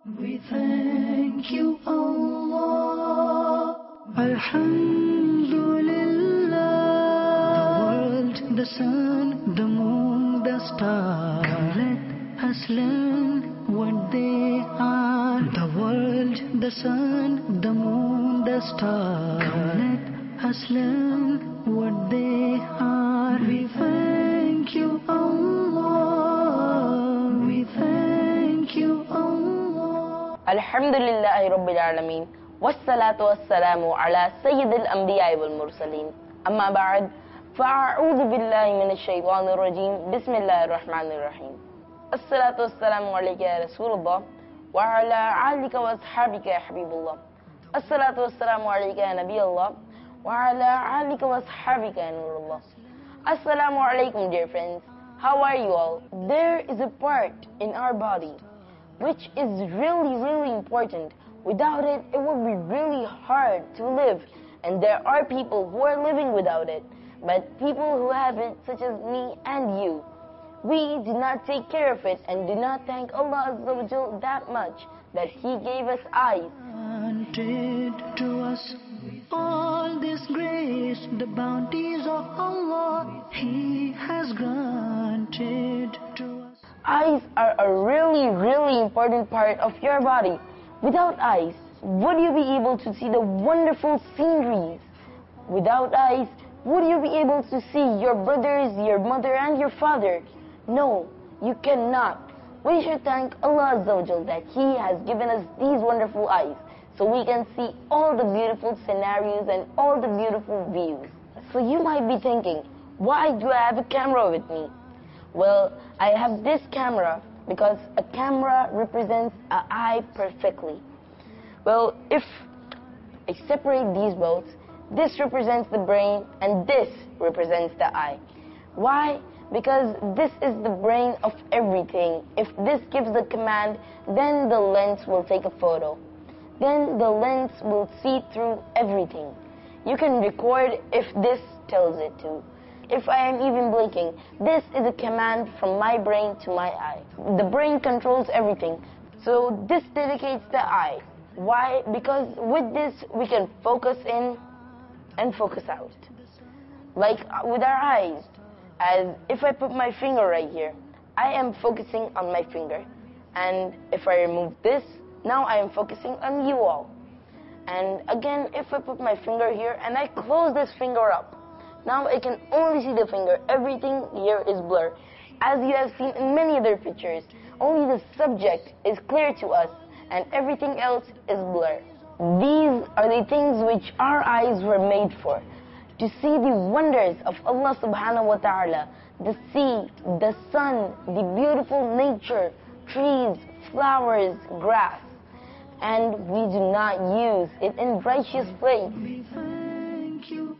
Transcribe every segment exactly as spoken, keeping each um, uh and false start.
We thank you, Allah. Alhamdulillah. The world, the sun, the moon, the stars. Come let us learn what they are. The world, the sun, the moon, the stars. Come let us learn what they are. We thank you, Allah. We thank you, Allah. Alhamdulillahi Rabbil Alameen. Wassalatu wassalamu ala Sayyidil Anbiya wal Mursaleen. Amma ba'd. Fa'a'udhu billahi minash shaytanir rajim. Bismillahir Rahmanir Rahim. Assalatu wassalamu alayka ya Rasulullah wa ala alika wa ashabika ya Habibullah. Assalatu wassalamu alayka ya Nabiyullah wa ala alika wa ashabika ya Nurullah. Assalamu alaikum, dear friends. How are you all? There is a part in our body which is really, really important. Without it, it would be really hard to live. And there are people who are living without it. But people who have it, such as me and you, we do not take care of it and do not thank Allah Azza wa Jal that much that He gave us eyes. Granted to us all this grace, the bounties of Allah He has granted to us. Eyes are a really, really important part of your body. Without eyes, would you be able to see the wonderful sceneries? Without eyes, would you be able to see your brothers, your mother, and your father? No, you cannot. We should thank Allah Azza wa Jal that He has given us these wonderful eyes so we can see all the beautiful scenarios and all the beautiful views. So you might be thinking, why do I have a camera with me? Well, I have this camera because a camera represents an eye perfectly. Well, if I separate these both, this represents the brain and this represents the eye. Why? Because this is the brain of everything. If this gives the command, then the lens will take a photo. Then the lens will see through everything. You can record if this tells it to. If I am even blinking, this is a command from my brain to my eye. The brain controls everything. So this dedicates the eye. Why? Because with this we can focus in and focus out. Like with our eyes. As if I put my finger right here, I am focusing on my finger. And if I remove this, now I am focusing on you all. And again, if I put my finger here and I close this finger up, now I can only see the finger. Everything here is blurred. As you have seen in many other pictures, only the subject is clear to us and everything else is blurred. These are the things which our eyes were made for. To see the wonders of Allah subhanahu wa ta'ala, the sea, the sun, the beautiful nature, trees, flowers, grass. And we do not use it in righteous place. We thank you,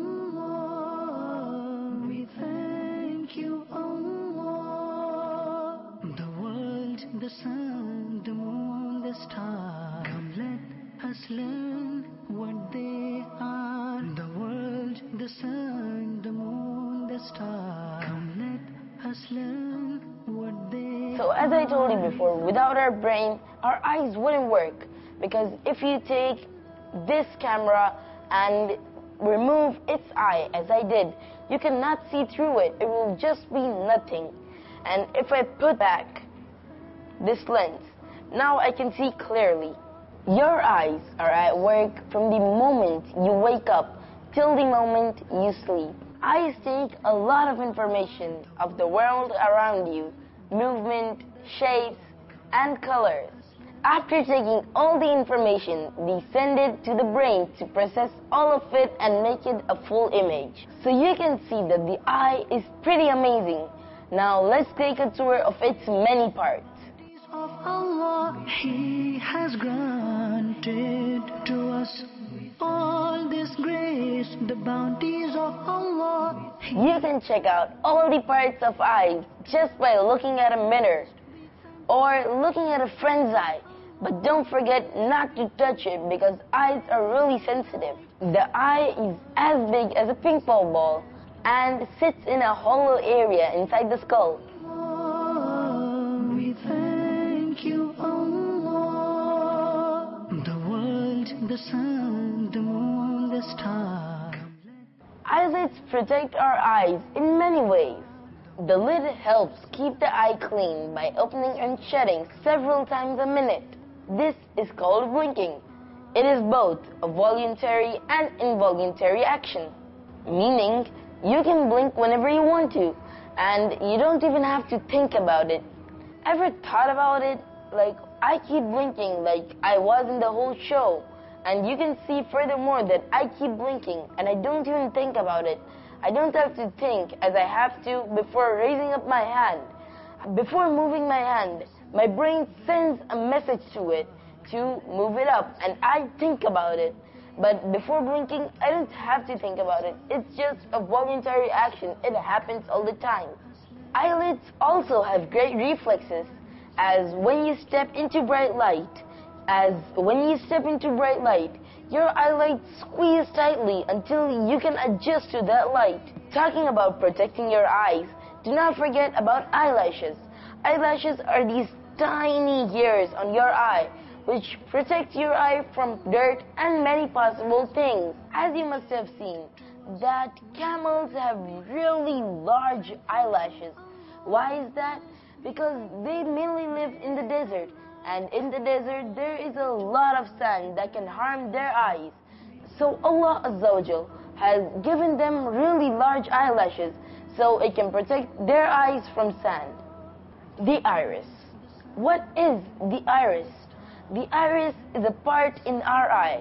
Allah. We thank you, Allah. The world, the sun, the moon, the stars. Come let us learn what they are. The world, the sun, the moon, the stars. Come let us learn what they are. So as I told you before, without our brain, our eyes wouldn't work. Because if you take this camera and remove its eye, as I did, you cannot see through it. It will just be nothing. And if I put back this lens, now I can see clearly. Your eyes are at work from the moment you wake up till the moment you sleep. Eyes take a lot of information of the world around you, movement, shapes, and colors. After taking all the information, they send it to the brain to process all of it and make it a full image. So you can see that the eye is pretty amazing. Now let's take a tour of its many parts. Of Allah, He has granted to us all this grace, the bounties of Allah. You can check out all the parts of eyes just by looking at a mirror or looking at a friend's eye. But don't forget not to touch it because eyes are really sensitive. The eye is as big as a ping pong ball and sits in a hollow area inside the skull. We thank you, Allah. the sun, the moon, the stars. Eyelids protect our eyes in many ways. The lid helps keep the eye clean by opening and shutting several times a minute. This is called blinking. It is both a voluntary and involuntary action, meaning you can blink whenever you want to, and you don't even have to think about it. Ever thought about it? Like, I keep blinking like I was in the whole show, and you can see furthermore that I keep blinking and I don't even think about it. I don't have to think as I have to before raising up my hand. Before moving my hand, my brain sends a message to it to move it up, and I think about it. But before blinking, I don't have to think about it. It's just a voluntary action. It happens all the time. Eyelids also have great reflexes, as when you step into bright light, as when you step into bright light, your eyelids squeeze tightly until you can adjust to that light. Talking about protecting your eyes, do not forget about eyelashes. Eyelashes are these tiny hairs on your eye, which protect your eye from dirt and many possible things. As you must have seen, that camels have really large eyelashes. Why is that? Because they mainly live in the desert, and in the desert there is a lot of sand that can harm their eyes. So Allah Azza wa Jal has given them really large eyelashes so it can protect their eyes from sand. The iris. What is the iris? The iris is a part in our eye.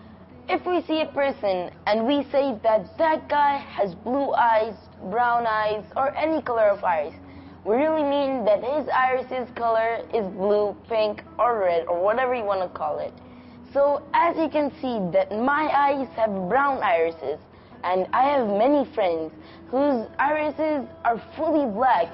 If we see a person and we say that that guy has blue eyes, brown eyes, or any color of eyes, we really mean that his iris's color is blue, pink, or red, or whatever you want to call it. So as you can see that my eyes have brown irises, and I have many friends whose irises are fully black.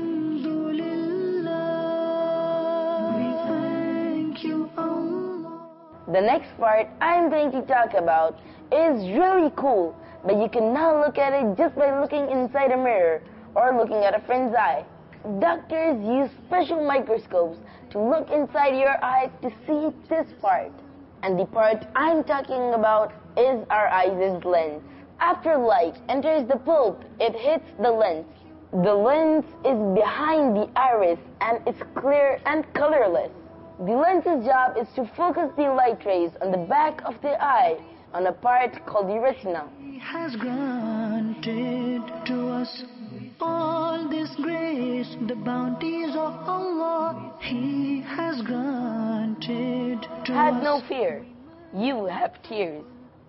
The next part I'm going to talk about is really cool, but you cannot look at it just by looking inside a mirror or looking at a friend's eye. Doctors use special microscopes to look inside your eye to see this part. And the part I'm talking about is our eye's lens. After light enters the pulp, it hits the lens. The lens is behind the iris and it's clear and colorless. The lens's job is to focus the light rays on the back of the eye on a part called the retina. He has granted to us all this grace, the bounties of Allah. He has granted to Have us. no fear. You have tears.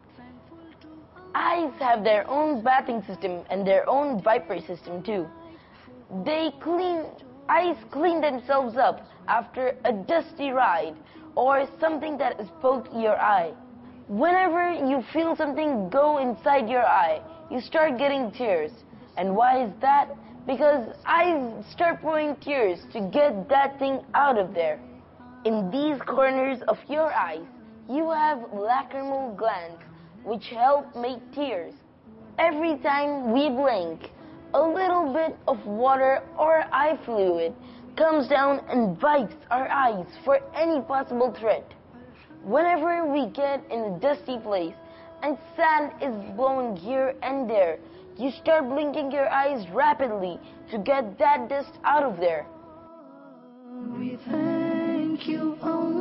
Eyes have their own bathing system and their own viper system too. They clean, eyes clean themselves up after a dusty ride or something that has poked your eye. Whenever you feel something go inside your eye, you start getting tears. And why is that? Because eyes start pouring tears to get that thing out of there. In these corners of your eyes, you have lacrimal glands which help make tears. Every time we blink, a little bit of water or eye fluid comes down and bites our eyes for any possible threat. Whenever we get in a dusty place and sand is blowing here and there, you start blinking your eyes rapidly to get that dust out of there. We thank you,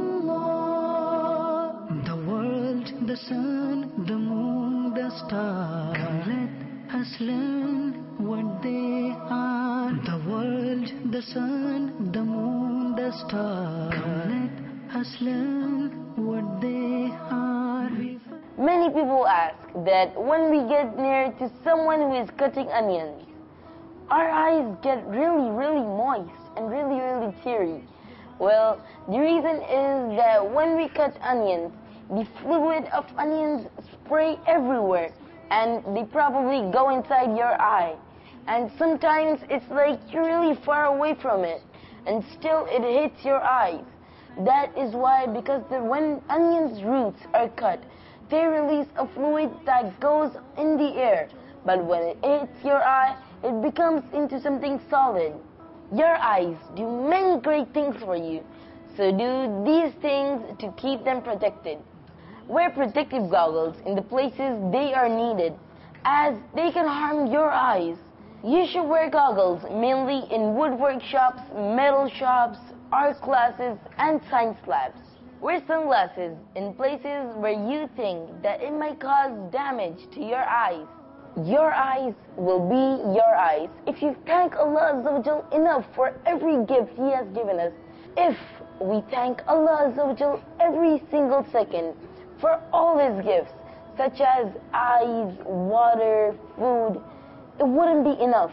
Allah. The world, the sun, the moon, the stars. Let us learn what they are. The world, the sun, the moon, the stars. Let us learn what they are. Many people ask that when we get near to someone who is cutting onions, our eyes get really, really moist and really, really teary. Well, the reason is that when we cut onions, the fluid of onions spray everywhere and they probably go inside your eye. And sometimes it's like you're really far away from it and still it hits your eyes. That is why, because the, when onions' roots are cut, they release a fluid that goes in the air, but when it hits your eye, it becomes into something solid. Your eyes do many great things for you, so do these things to keep them protected. Wear protective goggles in the places they are needed, as they can harm your eyes. You should wear goggles mainly in woodwork shops, metal shops, art classes, and science labs. Wear sunglasses in places where you think that it might cause damage to your eyes. Your eyes will be your eyes if you thank Allah Azza wa Jal enough for every gift He has given us. If we thank Allah Azza wa Jal every single second for all His gifts, such as eyes, water, food, it wouldn't be enough.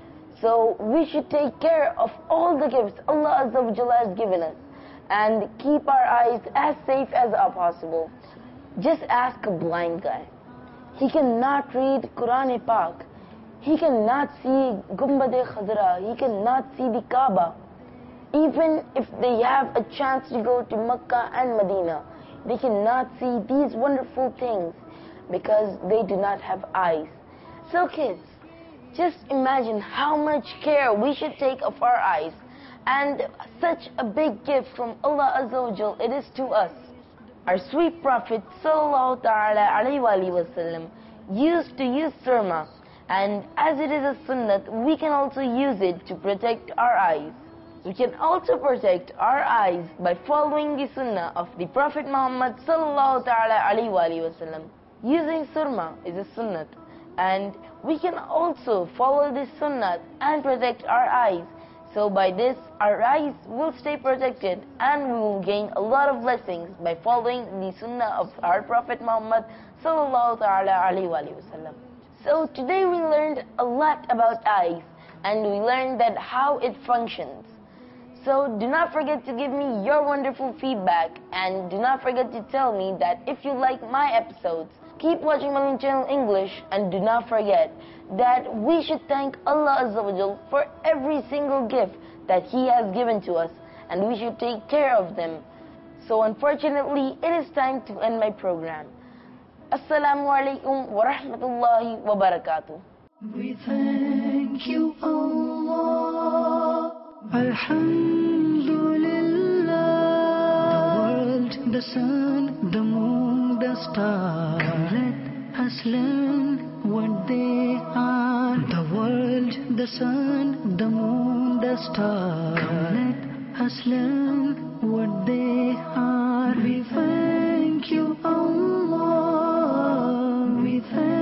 So we should take care of all the gifts Allah Azza wa Jalla has given us and keep our eyes as safe as possible. Just ask a blind guy. He cannot read Quran Pak. He cannot see Gumbad-e Khadra. He cannot see the Kaaba. Even if they have a chance to go to Mecca and Medina, they cannot see these wonderful things because they do not have eyes. So kids, just imagine how much care we should take of our eyes, and such a big gift from Allah Azza wa Jal it is to us. Our sweet Prophet Sallallahu Ta'ala Alaihi Wasallam used to use surma, and as it is a sunnat, we can also use it to protect our eyes. We can also protect our eyes by following the sunnah of the Prophet Muhammad Sallallahu Ta'ala Alaihi Wasallam. Using surma is a sunnat, and we can also follow this sunnah and protect our eyes. So by this, our eyes will stay protected and we will gain a lot of blessings by following the sunnah of our Prophet Muhammad Sallallahu Ta'ala Alaihi Wasallam. So today we learned a lot about eyes, and we learned that how it functions. So do not forget to give me your wonderful feedback, and do not forget to tell me that if you like my episodes. Keep watching Malayan Channel English, and do not forget that we should thank Allah Azza wa Jal for every single gift that He has given to us, and we should take care of them. So unfortunately, it is time to end my program. Assalamu alaikum wa rahmatullahi wa barakatuh. We thank you, Allah. Alhamdulillah. The world, the sun, the moon, the stars. Come let us learn what they are. The world, the sun, the moon, the stars. Come let us learn what they are. We thank you, Allah. We thank